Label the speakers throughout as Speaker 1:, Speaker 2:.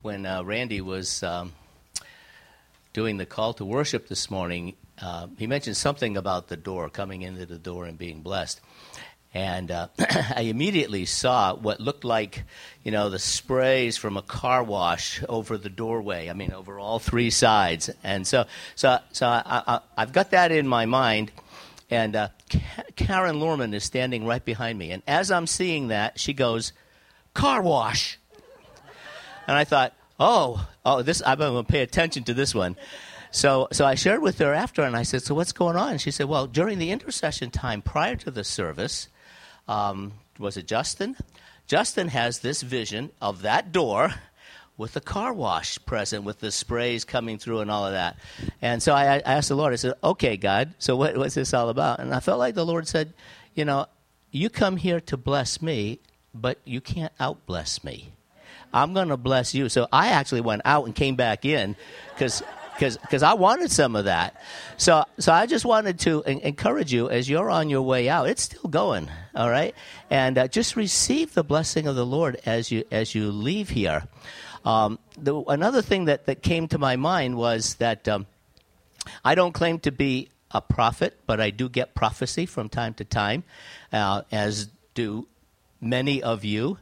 Speaker 1: When Randy was doing the call to worship this morning, he mentioned something about the door, coming into the door and being blessed. And I immediately saw what looked like, the sprays from a car wash over the doorway. I mean, over all three sides. And so I've got that in my mind. And Karen Lorman is standing right behind me. And as I'm seeing that, she goes, "Car wash." And I thought, this I'm going to pay attention to this one. So I shared with her after, and I said, "So what's going on?" She said, "Well, during the intercession time prior to the service, was it Justin? Justin has this vision of that door with the car wash present, with the sprays coming through and all of that." And so I asked the Lord, I said, "Okay, God, so what's this all about?" And I felt like the Lord said, "You come here to bless me, but you can't out-bless me. I'm going to bless you." So I actually went out and came back in because I wanted some of that. So I just wanted to encourage you as you're on your way out. It's still going, all right? And just receive the blessing of the Lord as you leave here. Another thing that came to my mind was that I don't claim to be a prophet, but I do get prophecy from time to time, as do many of you.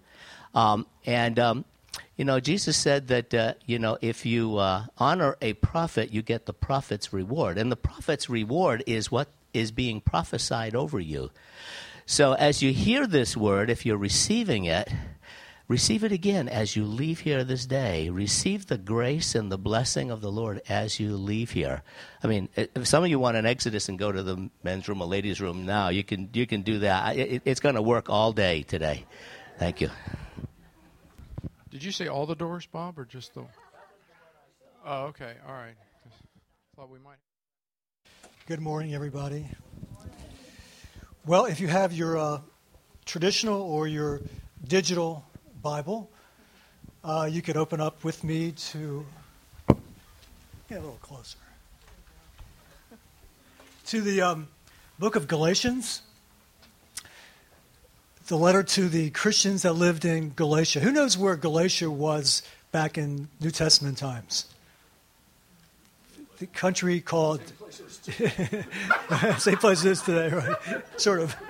Speaker 1: Jesus said that, if you honor a prophet, you get the prophet's reward. And the prophet's reward is what is being prophesied over you. So as you hear this word, if you're receiving it, receive it again as you leave here this day. Receive the grace and the blessing of the Lord as you leave here. I mean, if some of you want an exodus and go to the men's room or ladies' room now, you can do that. It's going to work all day today. Thank you.
Speaker 2: Did you say all the doors, Bob, or just the... Oh, okay. All right. Thought we might...
Speaker 3: Good morning, everybody. Well, if you have your traditional or your digital Bible, you could open up with me to... Get a little closer. To the book of Galatians. The letter to the Christians that lived in Galatia. Who knows where Galatia was back in New Testament times? The country called... Same place it is today, right? Sort of.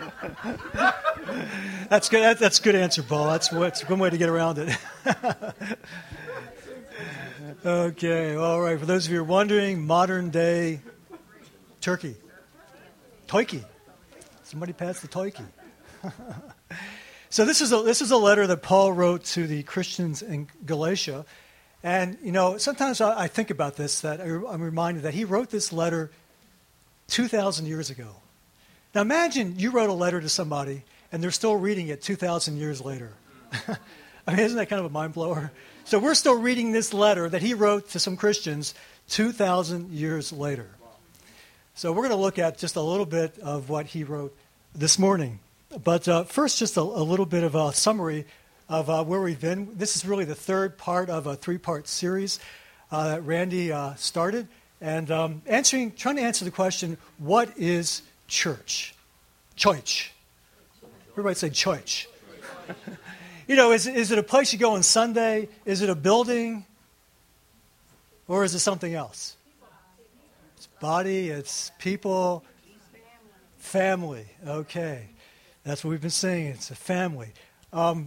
Speaker 3: That's good. That's a good answer, Paul. That's one way to get around it. Okay, all right. For those of you who are wondering, modern-day Turkey. Toiki. Somebody pass the Toiki. So this is a letter that Paul wrote to the Christians in Galatia. And, sometimes I think about this, that I'm reminded that he wrote this letter 2,000 years ago. Now imagine you wrote a letter to somebody and they're still reading it 2,000 years later. I mean, isn't that kind of a mind blower? So we're still reading this letter that he wrote to some Christians 2,000 years later. So we're going to look at just a little bit of what he wrote this morning. But first, just a little bit of a summary of where we've been. This is really the third part of a three-part series that Randy started. And trying to answer the question, what is church? Church. Everybody say church. Is it a place you go on Sunday? Is it a building? Or is it something else? It's body, it's people, family. Okay. That's what we've been saying. It's a family. Paul,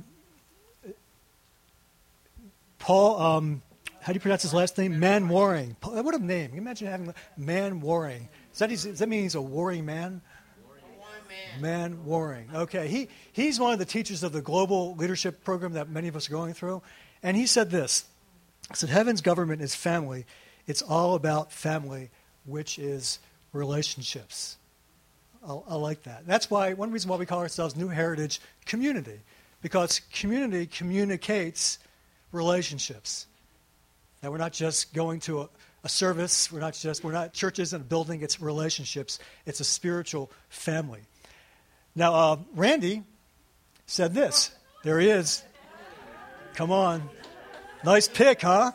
Speaker 3: how do you pronounce his last name? Manwaring. What a name. Can you imagine having Manwaring? Does that mean he's a warring man? Manwaring. Okay. He's one of the teachers of the global leadership program that many of us are going through. And he said this. He said, heaven's government is family. It's all about family, which is relationships. I like that. That's one reason why we call ourselves New Heritage Community, because community communicates relationships. That we're not just going to a service. We're not churches and a building. It's relationships. It's a spiritual family. Now, Randy said this. There he is. Come on. Nice pick, huh?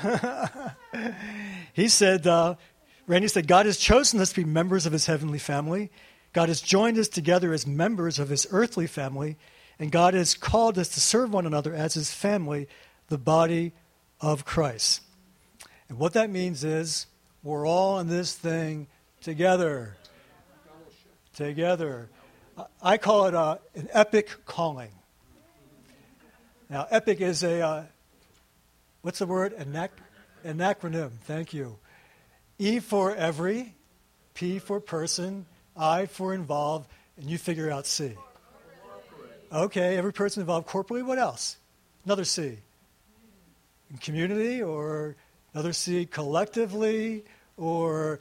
Speaker 3: Randy said, God has chosen us to be members of his heavenly family. God has joined us together as members of his earthly family, and God has called us to serve one another as his family, the body of Christ. And what that means is we're all in this thing together. Together. I call it an epic calling. Now, epic is what's the word? Anacronym. Thank you. E for every, P for person, I for involved, and you figure out C. Okay, every person involved corporately. What else? Another C. In community, or another C, collectively, or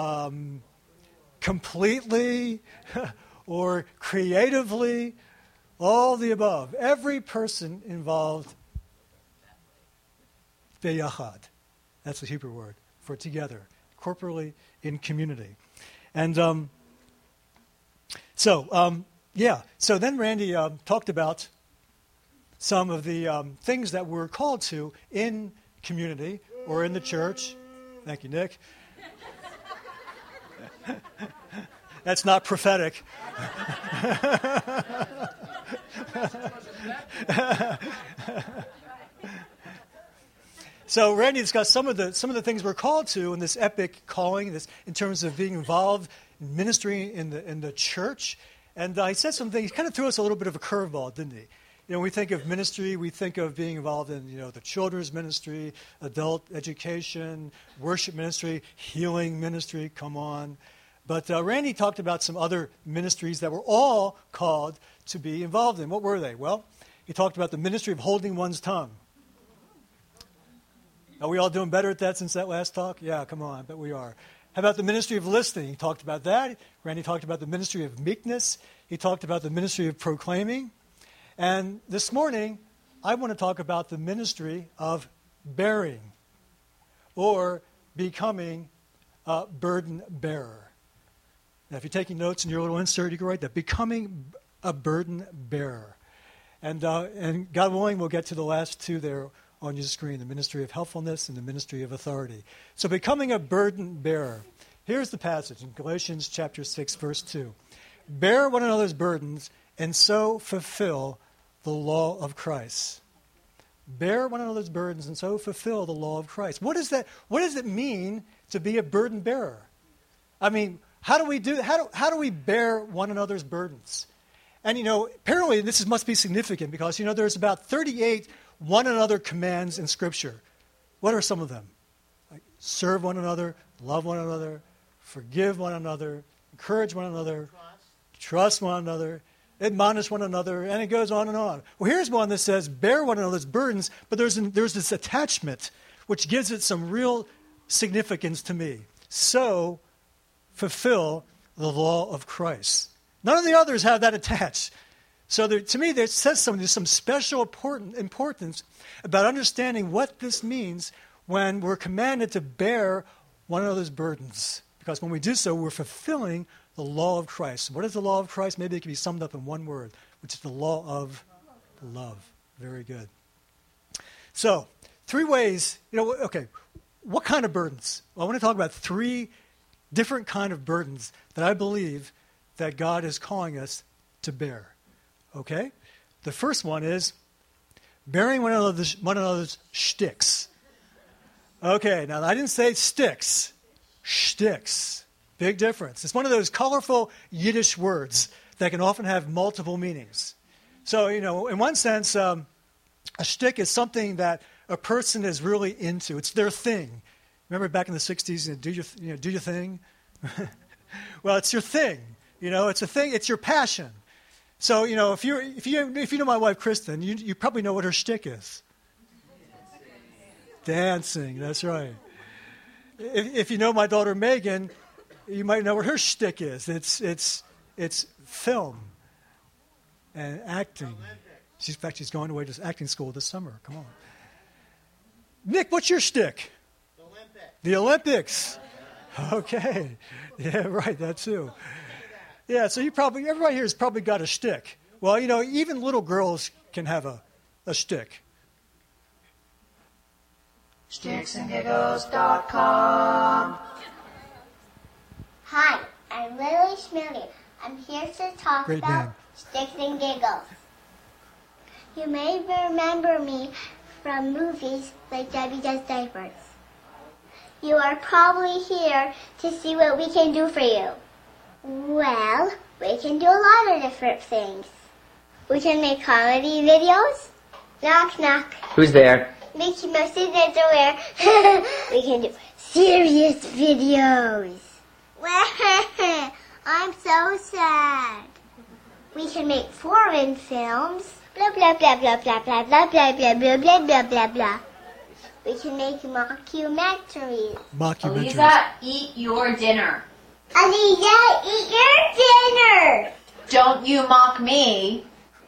Speaker 3: completely, or creatively, all the above. Every person involved, beyachad. That's the Hebrew word for together, corporately, in community. And so then Randy talked about some of the things that we're called to in community or in the church. Thank you, Nick. That's not prophetic. So Randy discussed some of the things we're called to in this epic calling, this in terms of being involved in ministry in the church. And he said some things. He kind of threw us a little bit of a curveball, didn't he? You know, when we think of ministry, we think of being involved in, the children's ministry, adult education, worship ministry, healing ministry. Come on. But Randy talked about some other ministries that we're all called to be involved in. What were they? Well, he talked about the ministry of holding one's tongue. Are we all doing better at that since that last talk? Yeah, come on, I bet we are. How about the ministry of listening? He talked about that. Randy talked about the ministry of meekness. He talked about the ministry of proclaiming. And this morning, I want to talk about the ministry of bearing, or becoming a burden bearer. Now, if you're taking notes in your little insert, you can write that, becoming a burden bearer. And God willing, we'll get to the last two there on your screen, the ministry of helpfulness and the ministry of authority. So becoming a burden bearer. Here's the passage in Galatians chapter 6, verse 2. Bear one another's burdens and so fulfill the law of Christ. Bear one another's burdens and so fulfill the law of Christ. What is that? What does it mean to be a burden bearer? I mean, how do we bear one another's burdens? And apparently this must be significant because there's about 38 one another commands in Scripture. What are some of them? Like serve one another, love one another, forgive one another, encourage one another, trust one another, admonish one another, and it goes on and on. Well, here's one that says bear one another's burdens, but there's this attachment which gives it some real significance to me. So fulfill the law of Christ. None of the others have that attached. So to me, there says there's some special importance about understanding what this means when we're commanded to bear one another's burdens. Because when we do so, we're fulfilling the law of Christ. What is the law of Christ? Maybe it can be summed up in one word, which is the law of love. Very good. So, 3 ways, what kind of burdens? Well, I want to talk about 3 different kind of burdens that I believe that God is calling us to bear. Okay? The first one is bearing one another's shticks. Okay, now I didn't say sticks. Shticks. Big difference. It's one of those colorful Yiddish words that can often have multiple meanings. So, in one sense, a shtick is something that a person is really into. It's their thing. Remember back in the 60s, do your thing? Well, it's your thing. It's a thing. It's your passion. So, if you know my wife, Kristen, you probably know what her shtick is. Dancing, that's right. If you know my daughter, Megan, you might know what her shtick is. It's film and acting. In fact, she's going away to acting school this summer. Come on. Nick, what's your shtick? The Olympics. Okay. Yeah, right, that too. Yeah, so everybody here has probably got a shtick. Well, even little girls can have a shtick.
Speaker 4: Sticksandgiggles.com. Hi, I'm Lily Schmilly. I'm here to talk
Speaker 3: Great
Speaker 4: about
Speaker 3: name.
Speaker 4: Sticks and Giggles. You may remember me from movies like Debbie Does Diapers. You are probably here to see what we can do for you. Well, we can do a lot of different things. We can make comedy videos. Knock, knock.
Speaker 5: Who's there?
Speaker 4: Mickey Mouse is everywhere. We can do serious videos. I'm so sad. We can make foreign films. Blah, blah, blah, blah, blah, blah, blah, blah, blah, blah, blah, blah, blah, blah. We can make mockumentaries.
Speaker 6: Aliza, eat your dinner.
Speaker 4: Aliza, eat your dinner.
Speaker 6: Don't you mock me.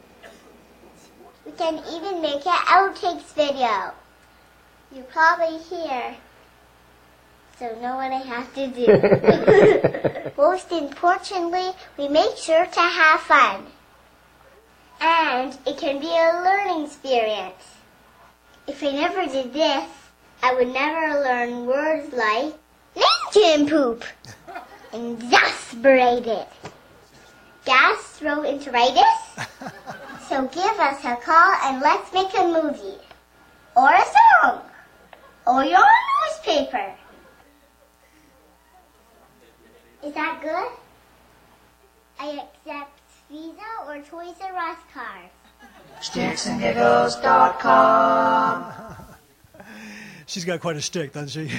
Speaker 4: We can even make an outtakes video. You're probably here, so know what I have to do. Most importantly, we make sure to have fun. And it can be a learning experience. If I never did this, I would never learn words like ninja poop, exasperated, gastroenteritis. So give us a call and let's make a movie, or a song, or your newspaper. Is that good? I accept Visa or Toys R Us cards.
Speaker 6: SticksandGiggles.com.
Speaker 3: She's got quite a shtick, doesn't she?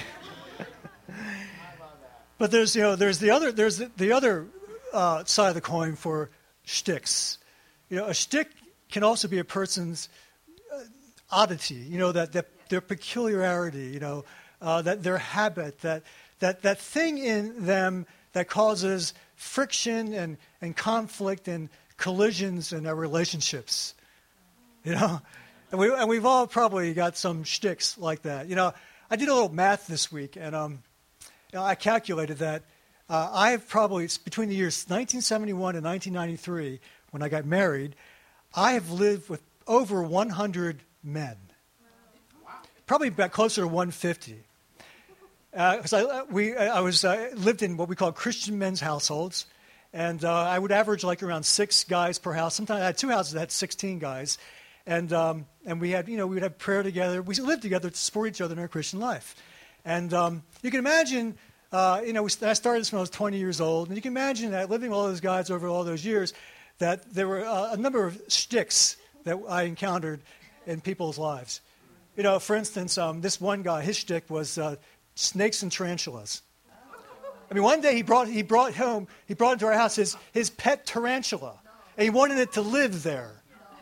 Speaker 3: But there's the other side of the coin for shticks. A shtick can also be a person's oddity. That their peculiarity. That their habit. That thing in them that causes friction and conflict and collisions in our relationships. And we've all probably got some shticks like that. I did a little math this week, and I calculated that I've probably, between the years 1971 and 1993, when I got married, I have lived with over 100 men. Probably about closer to 150. Because I lived in what we call Christian men's households, and I would average like around 6 guys per house. Sometimes I had 2 houses that had 16 guys, and we had we would have prayer together. We lived together to support each other in our Christian life, and you can imagine. I started this when I was 20 years old, and you can imagine that living with all those guys over all those years, that there were a number of shticks that I encountered in people's lives. For instance, this one guy, his shtick was snakes and tarantulas. I mean, one day he brought into our house his pet tarantula, and he wanted it to live there.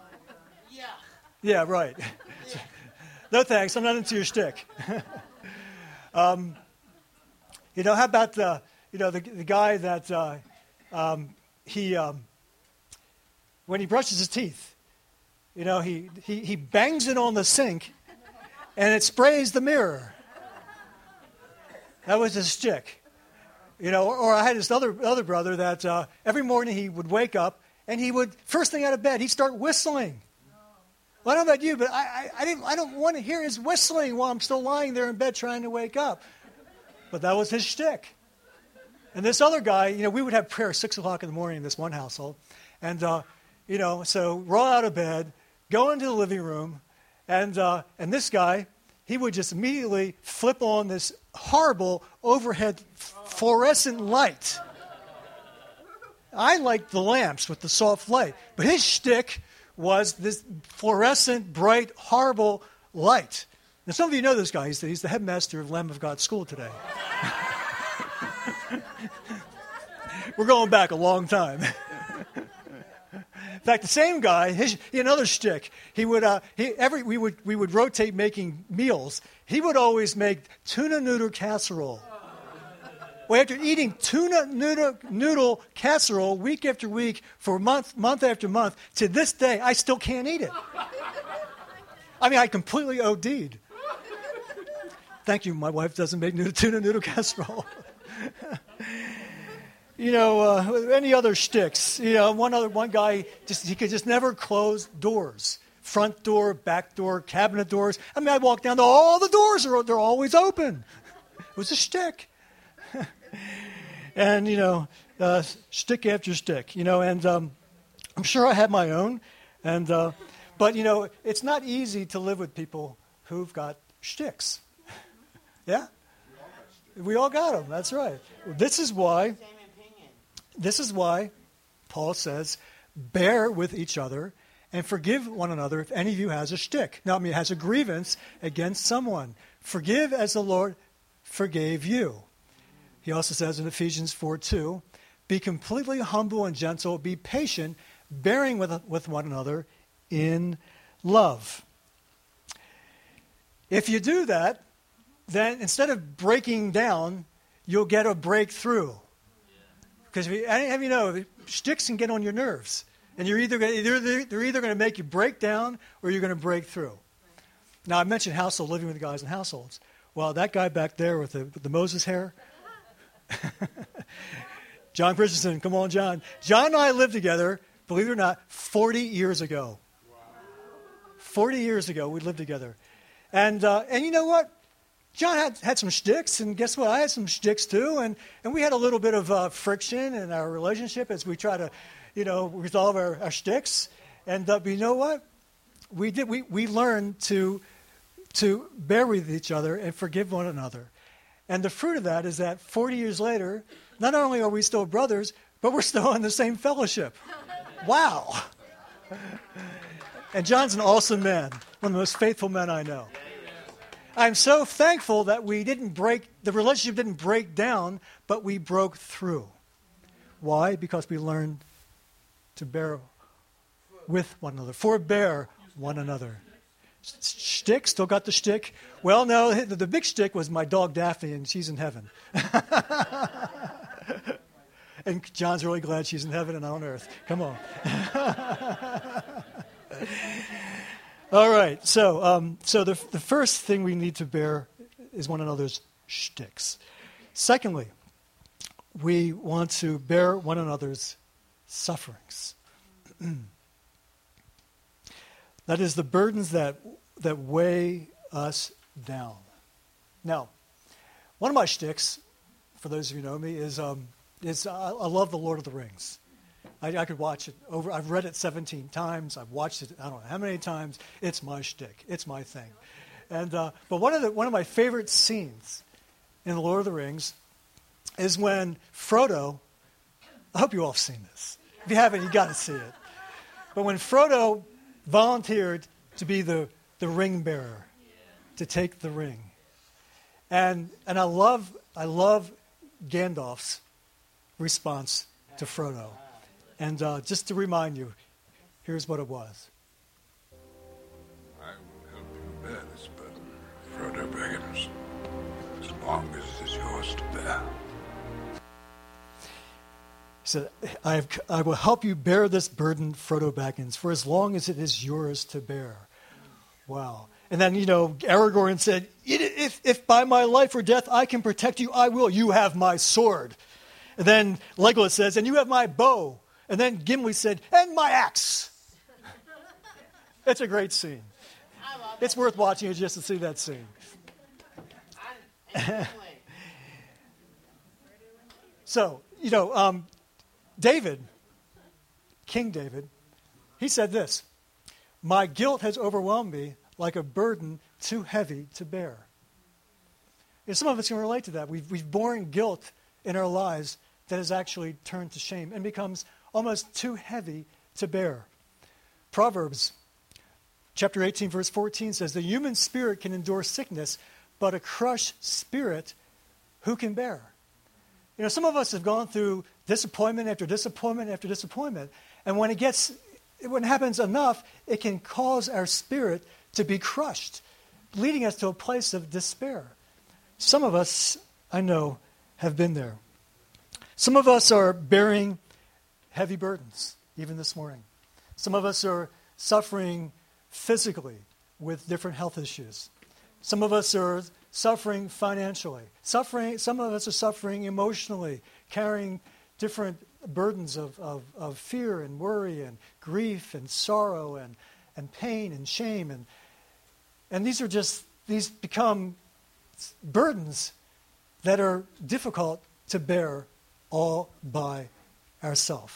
Speaker 3: Yeah, right. No thanks, I'm not into your shtick. How about the guy that when he brushes his teeth, he bangs it on the sink, and it sprays the mirror. That was his shtick. Or I had this other brother that every morning he would wake up and he would, first thing out of bed, he'd start whistling. Well, I don't know about you, but I don't want to hear his whistling while I'm still lying there in bed trying to wake up. But that was his shtick. And this other guy, we would have prayer at 6 o'clock in the morning in this one household. And, so roll out of bed, go into the living room, and this guy, he would just immediately flip on this horrible overhead fluorescent light. I liked the lamps with the soft light, but his shtick was this fluorescent, bright, horrible light. Now, some of you know this guy. He's the headmaster of Lamb of God School today. We're going back a long time. In fact, the same guy, another shtick. We would rotate making meals. He would always make tuna noodle casserole. Well, after eating tuna noodle casserole week after week for month after month, to this day, I still can't eat it. I mean, I completely OD'd. Thank you. My wife doesn't make tuna noodle casserole. Any other shticks? One guy he could just never close doors. Front door, back door, cabinet doors. I mean, I walk down, all the doors they're always open. It was a shtick. And shtick after shtick. And I'm sure I had my own. And but it's not easy to live with people who've got shticks. Yeah? We all got them. That's right. This is why Paul says, bear with each other and forgive one another if any of you has a shtick. Now, has a grievance against someone. Forgive as the Lord forgave you. He also says in Ephesians 4:2, be completely humble and gentle, be patient, bearing with one another in love. If you do that, then instead of breaking down, you'll get a breakthrough. Because have you know, shticks can get on your nerves. And they're either going to make you break down or you're going to break through. Now, I mentioned household, living with the guys in households. Well, that guy back there with the Moses hair, John Christensen, come on, John. John and I lived together, believe it or not, 40 years ago. 40 years ago, we lived together. And you know what? John had some shticks, and guess what? I had some shticks too, and we had a little bit of friction in our relationship as we try to, resolve our shticks. And but you know what? We learned to bear with each other and forgive one another. And the fruit of that is that 40 years later, not only are we still brothers, but we're still in the same fellowship. Wow. And John's an awesome man, one of the most faithful men I know. I'm so thankful that the relationship didn't break down, but we broke through. Why? Because we learned to bear with one another, forbear one another. Shtick, still got the shtick. Well, no, the big shtick was my dog Daphne, and she's in heaven. And John's really glad she's in heaven and on earth. Come on. All right, so the first thing we need to bear is one another's shticks. Secondly, we want to bear one another's sufferings. That is the burdens that weigh us down. Now, one of my shticks, for those of you who know me, is I love The Lord of the Rings. I could watch it over. I've read it 17 times. I've watched it I don't know how many times. It's my shtick. It's my thing. And but one of my favorite scenes in The Lord of the Rings is when Frodo. I hope you all have seen this. If you haven't, you got to see it. But when Frodo volunteered to be the ring bearer, to take the ring, and I love Gandalf's response to Frodo. And just to remind you, here's what it was.
Speaker 5: I will help you bear this burden, Frodo Baggins, as long as it is yours to bear.
Speaker 3: He said, I will help you bear this burden, Frodo Baggins, for as long as it is yours to bear. Wow. And then, Aragorn said, if by my life or death I can protect you, I will. You have my sword. And then Legolas says, and you have my bow. And then Gimli said, and my axe. It's a great scene. It's worth watching it just to see that scene. So, David, King David, he said this, my guilt has overwhelmed me like a burden too heavy to bear. Some of us can relate to that. We've borne guilt in our lives that has actually turned to shame and becomes almost too heavy to bear. Proverbs chapter 18, verse 14 says, the human spirit can endure sickness, but a crushed spirit who can bear? Some of us have gone through disappointment after disappointment after disappointment, and when it happens enough, it can cause our spirit to be crushed, leading us to a place of despair. Some of us, I know, have been there. Some of us are bearing heavy burdens, even this morning. Some of us are suffering physically with different health issues. Some of us are suffering financially. Some of us are suffering emotionally, carrying different burdens of fear and worry and grief and sorrow and pain and shame. And these become burdens that are difficult to bear all by ourselves.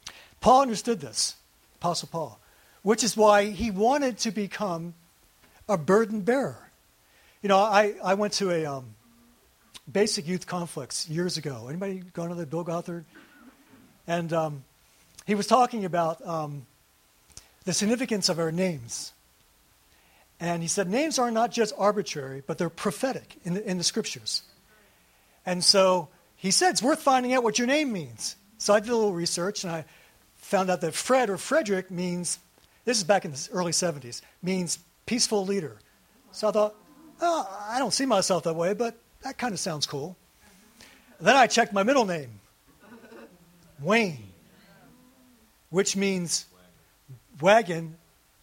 Speaker 3: Paul understood this, Apostle Paul, which is why he wanted to become a burden bearer. You know, I went to a basic youth conflicts years ago. Anybody gone to the Bill Gothard? And he was talking about the significance of our names. And he said names are not just arbitrary, but they're prophetic in the scriptures. And so he said it's worth finding out what your name means. So I did a little research, and I found out that Fred or Frederick means, this is back in the early 70s, means peaceful leader. So I thought, oh, I don't see myself that way, but that kind of sounds cool. Then I checked my middle name, Wayne, which means wagon,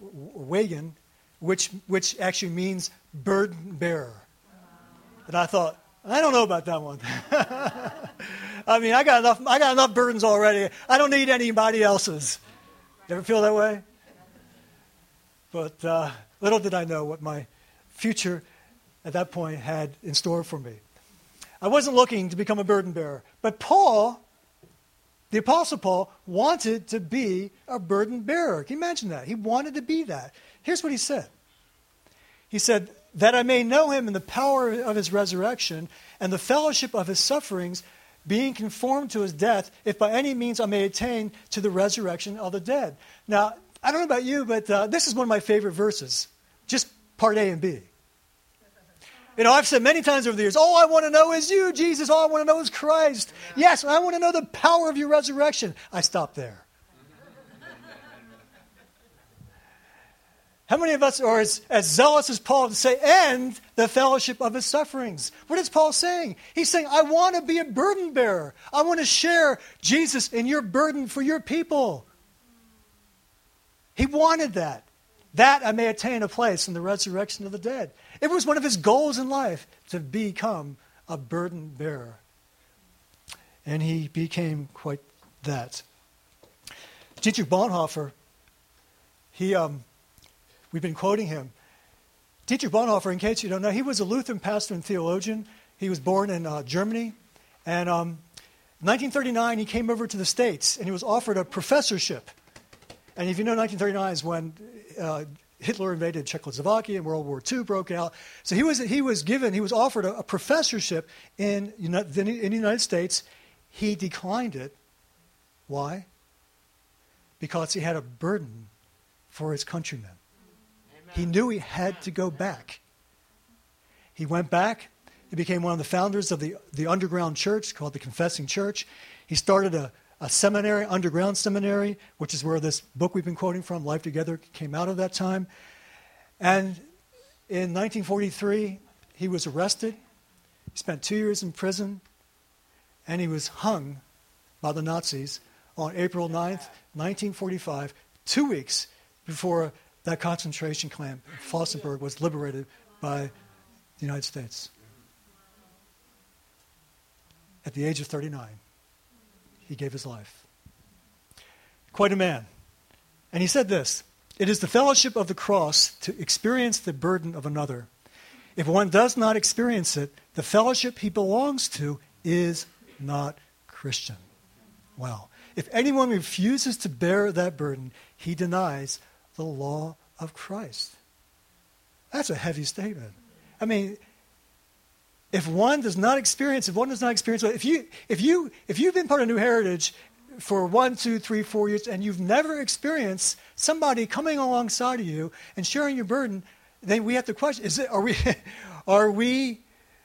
Speaker 3: which actually means burden bearer. And I thought, I don't know about that one. I mean, I got enough burdens already. I don't need anybody else's. You ever feel that way? But little did I know what my future at that point had in store for me. I wasn't looking to become a burden bearer. But Paul, the Apostle Paul, wanted to be a burden bearer. Can you imagine that? He wanted to be that. Here's what he said. He said, that I may know him in the power of his resurrection and the fellowship of his sufferings, being conformed to his death, if by any means I may attain to the resurrection of the dead. Now, I don't know about you, but this is one of my favorite verses, just part A and B. You know, I've said many times over the years, all I want to know is you, Jesus. All I want to know is Christ. Yes, I want to know the power of your resurrection. I stopped there. How many of us are as zealous as Paul to say, and the fellowship of his sufferings? What is Paul saying? He's saying, I want to be a burden bearer. I want to share Jesus in your burden for your people. He wanted that. That I may attain a place in the resurrection of the dead. It was one of his goals in life to become a burden bearer. And he became quite that. Dietrich Bonhoeffer, we've been quoting him. Dietrich Bonhoeffer, in case you don't know, he was a Lutheran pastor and theologian. He was born in Germany. And in 1939, he came over to the States, and he was offered a professorship. And if you know, 1939 is when Hitler invaded Czechoslovakia and World War II broke out. So he was offered a professorship in the United States. He declined it. Why? Because he had a burden for his countrymen. He knew he had to go back. He went back. He became one of the founders of the underground church called the Confessing Church. He started a seminary, underground seminary, which is where this book we've been quoting from, Life Together, came out of that time. And in 1943, he was arrested. He spent 2 years in prison. And he was hung by the Nazis on April 9th, 1945, 2 weeks before that concentration camp, Flossenburg, was liberated by the United States. At the age of 39, he gave his life. Quite a man. And he said this, it is the fellowship of the cross to experience the burden of another. If one does not experience it, the fellowship he belongs to is not Christian. Wow. If anyone refuses to bear that burden, he denies the law of Christ. That's a heavy statement. I mean, if you've been part of New Heritage for 1, 2, 3, 4 years, and you've never experienced somebody coming alongside of you and sharing your burden, then we have to question: are we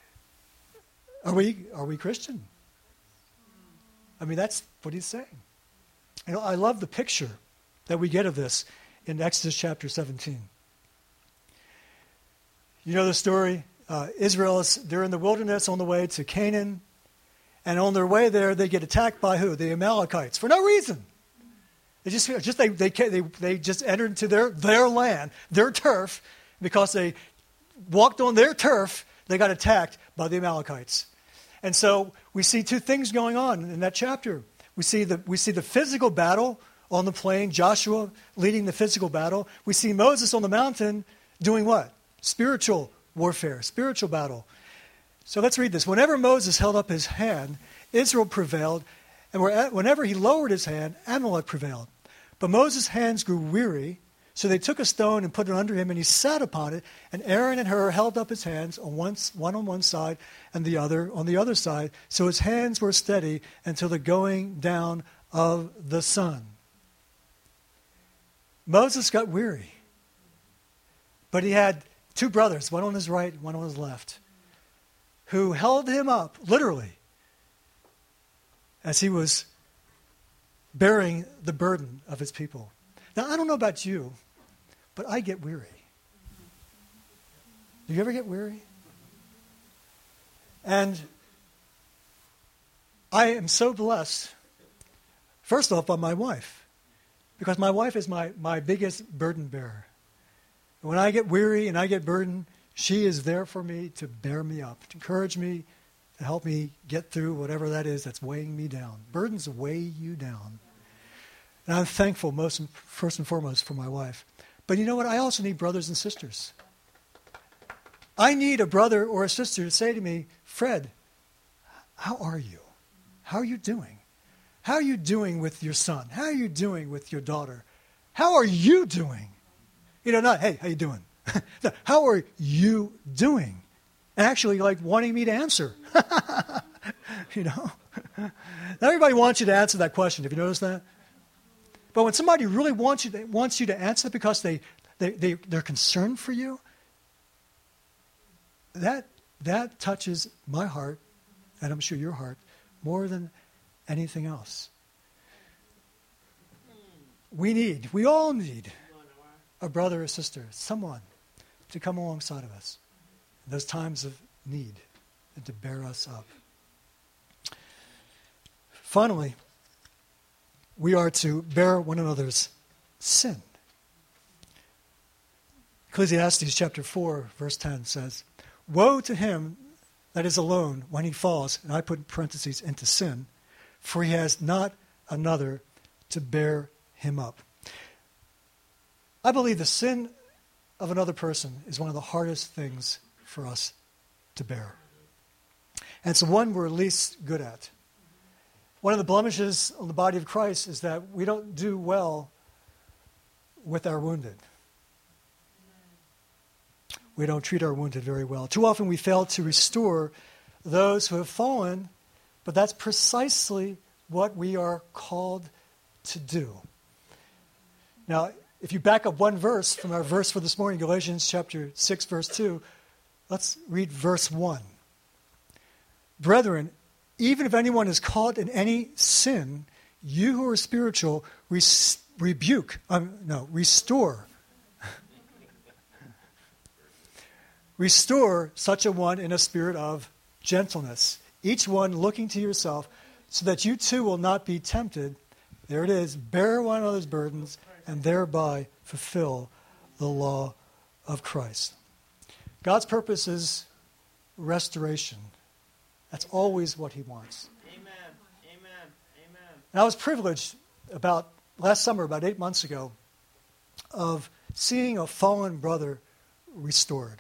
Speaker 3: Christian? I mean, that's what he's saying. You know, I love the picture that we get of this in Exodus chapter 17. You know the story. They're in the wilderness on the way to Canaan, and on their way there, they get attacked by who? The Amalekites, for no reason. They just entered into their land, their turf, because they walked on their turf. They got attacked by the Amalekites, and so we see two things going on in that chapter. We see the physical battle on the plain, Joshua leading the physical battle. We see Moses on the mountain doing what? Spiritual warfare, spiritual battle. So let's read this. Whenever Moses held up his hand, Israel prevailed, and whenever he lowered his hand, Amalek prevailed. But Moses' hands grew weary, So they took a stone and put it under him, and he sat upon it. And Aaron and Hur held up his hands, one on one side and the other on the other side. So his hands were steady until the going down of the sun. Moses got weary. But he had two brothers, one on his right, one on his left, who held him up, literally, as he was bearing the burden of his people. Now, I don't know about you, but I get weary. Do you ever get weary? And I am so blessed, first off, by my wife, because my wife is my biggest burden bearer. When I get weary and I get burdened, she is there for me to bear me up, to encourage me, to help me get through whatever that is that's weighing me down. Burdens weigh you down. And I'm thankful first and foremost for my wife. But you know what? I also need brothers and sisters. I need a brother or a sister to say to me, Fred, how are you? How are you doing? How are you doing with your son? How are you doing with your daughter? How are you doing? You know, not, hey, how you doing? No, how are you doing? And actually, like, wanting me to answer. You know? Not everybody wants you to answer that question. Have you noticed that? But when somebody really wants you to answer because they're concerned for you, that touches my heart, and I'm sure your heart, more than anything else. We all need a brother or sister, someone to come alongside of us in those times of need and to bear us up. Finally, we are to bear one another's sin. Ecclesiastes chapter 4, verse 10 says, "Woe to him that is alone when he falls," and I put parentheses into sin, "for he has not another to bear him up." I believe the sin of another person is one of the hardest things for us to bear. And it's the one we're least good at. One of the blemishes on the body of Christ is that we don't do well with our wounded. We don't treat our wounded very well. Too often we fail to restore those who have fallen, but that's precisely what we are called to do. Now, if you back up one verse from our verse for this morning, Galatians chapter 6, verse 2, let's read verse 1. "Brethren, even if anyone is caught in any sin, you who are spiritual, restore. Restore such a one in a spirit of gentleness, each one looking to yourself, so that you too will not be tempted." There it is, "bear one another's burdens, and thereby fulfill the law of Christ." God's purpose is restoration. That's always what he wants.
Speaker 7: Amen. Amen. Amen.
Speaker 3: And I was privileged last summer, about 8 months ago, of seeing a fallen brother restored.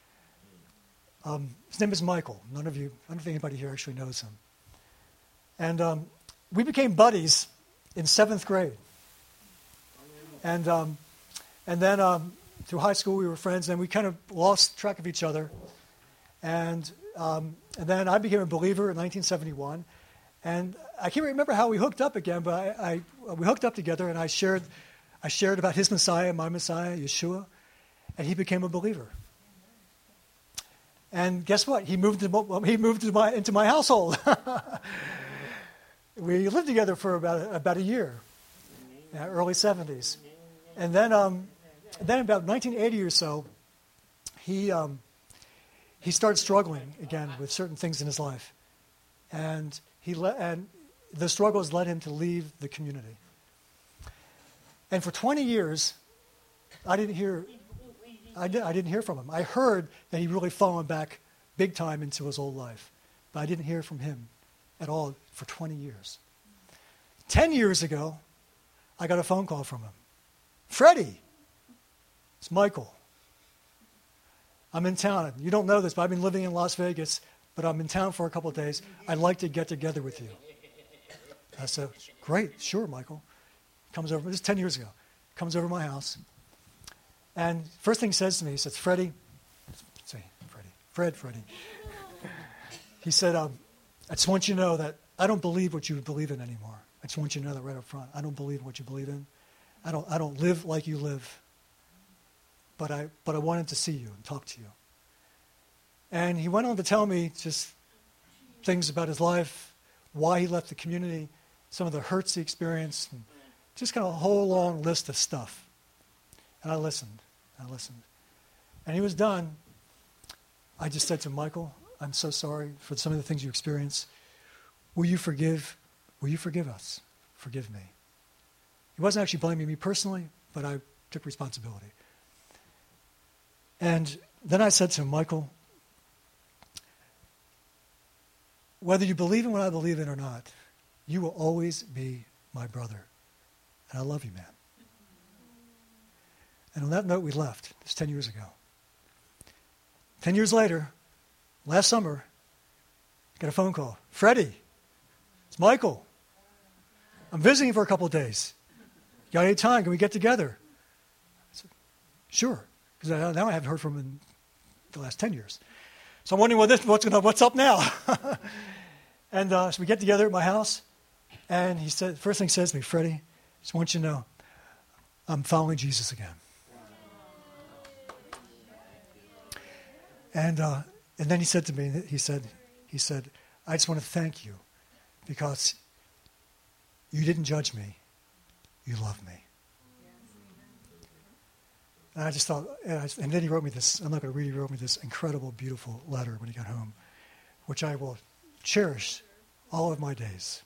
Speaker 3: His name is Michael. I don't think anybody here actually knows him. And we became buddies in 7th grade. And then through high school we were friends, and we kind of lost track of each other. And then I became a believer in 1971. And I can't remember how we hooked up again, but we hooked up together, and I shared about his Messiah, my Messiah, Yeshua, and he became a believer. And guess what? He moved into my household. We lived together for about a year, early 70s. And then about 1980 or so, he started struggling again with certain things in his life, and the struggles led him to leave the community. And for 20 years, I didn't hear from him. I heard that he really fallen back big time into his old life, but I didn't hear from him at all for 20 years. 10 years ago, I got a phone call from him. "Freddie, it's Michael. I'm in town. You don't know this, but I've been living in Las Vegas, but I'm in town for a couple of days. I'd like to get together with you." I said, "Great, sure, Michael." Comes over, this is 10 years ago. Comes over to my house. And first thing he says to me, he says, Freddie, Freddie. He said, I just want you to know that I don't believe what you believe in anymore. I just want you to know that right up front. I don't believe what you believe in. I don't live like you live. But I wanted to see you and talk to you. And he went on to tell me just things about his life, why he left the community, some of the hurts he experienced, and just kind of a whole long list of stuff. And I listened. And he was done. I just said to him, Michael, I'm so sorry for some of the things you experienced. Will you forgive us? Forgive me. He wasn't actually blaming me personally, but I took responsibility. And then I said to him, Michael, whether you believe in what I believe in or not, you will always be my brother. And I love you, man. And on that note, we left. It was 10 years ago. 10 years later, last summer, I got a phone call. Freddie, it's Michael. I'm visiting for a couple of days. You got any time? Can we get together? I said, sure. Because now I haven't heard from him in the last 10 years. So I'm wondering what's up now. And so we get together at my house. And he said, first thing he says to me, Freddie, just want you to know, I'm following Jesus again. And then he said to me, he said, I just want to thank you because you didn't judge me, you loved me. And I just thought, and then he wrote me this, I'm not going to read, he wrote me this incredible, beautiful letter when he got home, which I will cherish all of my days.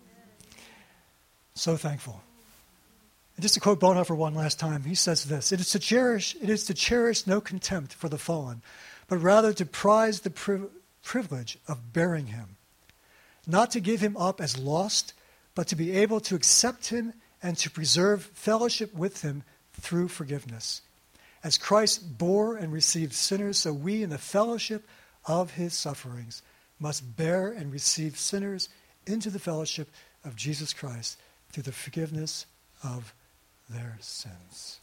Speaker 3: So thankful. And just to quote Bonhoeffer one last time, he says this, it is to cherish no contempt for the fallen, but rather to prize the privilege of bearing him. Not to give him up as lost, but to be able to accept him and to preserve fellowship with him through forgiveness. As Christ bore and received sinners, so we in the fellowship of his sufferings must bear and receive sinners into the fellowship of Jesus Christ through the forgiveness of their sins.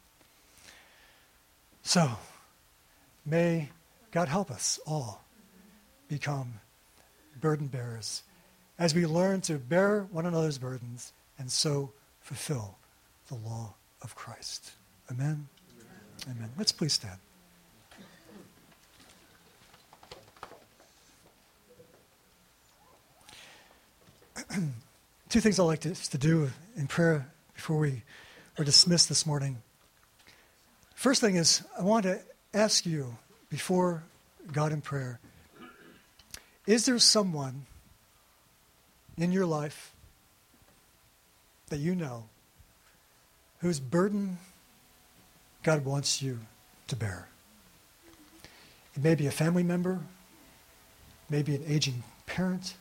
Speaker 3: So, may God help us all become burden bearers as we learn to bear one another's burdens and so fulfill the law of Christ. Amen? Amen. Let's please stand. Two things I'd like to do in prayer before we are dismissed this morning. First thing is, I want to ask you, before God in prayer, is there someone in your life that you know whose burden God wants you to bear? It may be a family member, maybe an aging parent,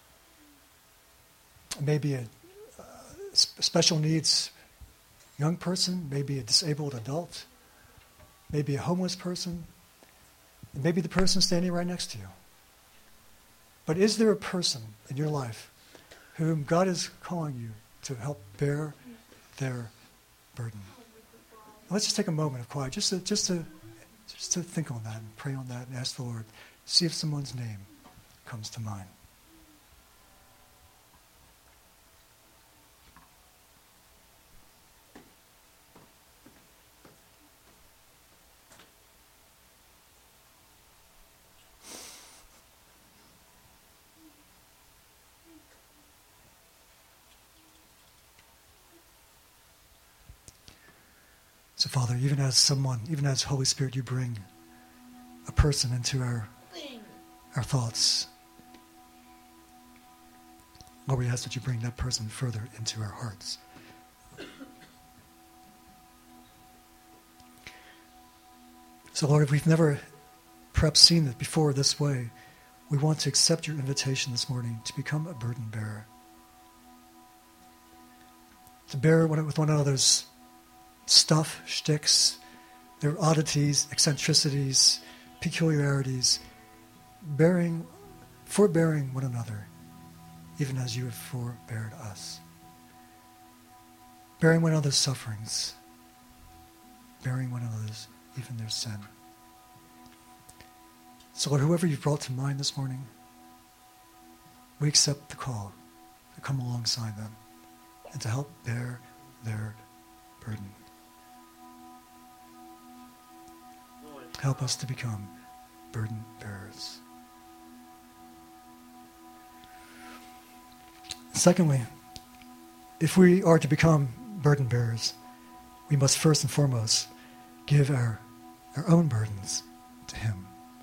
Speaker 3: maybe a special needs young person, maybe a disabled adult, maybe a homeless person, and maybe the person standing right next to you. But is there a person in your life whom God is calling you to help bear their burden? Let's just take a moment of quiet, just to think on that and pray on that and ask the Lord, see if someone's name comes to mind. So, Father, even as Holy Spirit, you bring a person into our thoughts, Lord, we ask that you bring that person further into our hearts. So, Lord, if we've never perhaps seen it before this way, we want to accept your invitation this morning to become a burden bearer. To bear with one another's stuff, shticks, their oddities, eccentricities, peculiarities, forbearing one another, even as you have forbeared us. Bearing one another's sufferings, bearing one another's, even their sin. So Lord, whoever you've brought to mind this morning, we accept the call to come alongside them and to help bear their burden. Help us to become burden bearers. Secondly, if we are to become burden bearers, we must first and foremost give our own burdens to Him.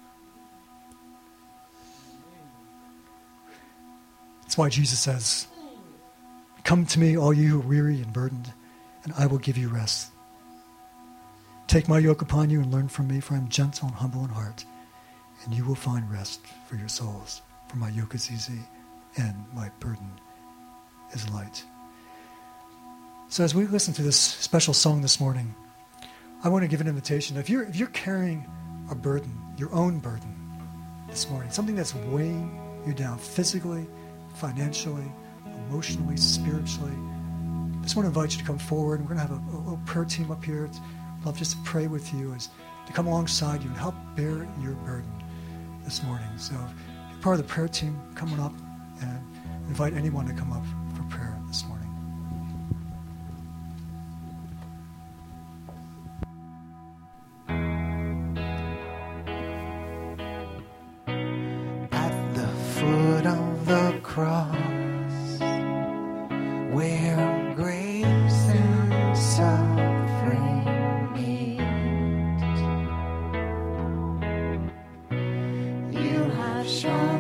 Speaker 3: That's why Jesus says, "Come to me, all you who are weary and burdened, and I will give you rest. Take my yoke upon you and learn from me, for I am gentle and humble in heart, and you will find rest for your souls. For my yoke is easy and my burden is light." So as we listen to this special song this morning, I want to give an invitation. If you're carrying a burden, your own burden this morning, something that's weighing you down physically, financially, emotionally, spiritually, I just want to invite you to come forward. We're going to have a little prayer team up here. I'd love just to pray with you, to come alongside you and help bear your burden this morning. So if you're part of the prayer team, coming up, and invite anyone to come up for prayer this morning.
Speaker 8: At the foot of the cross, where grace and suffering meet, you have shown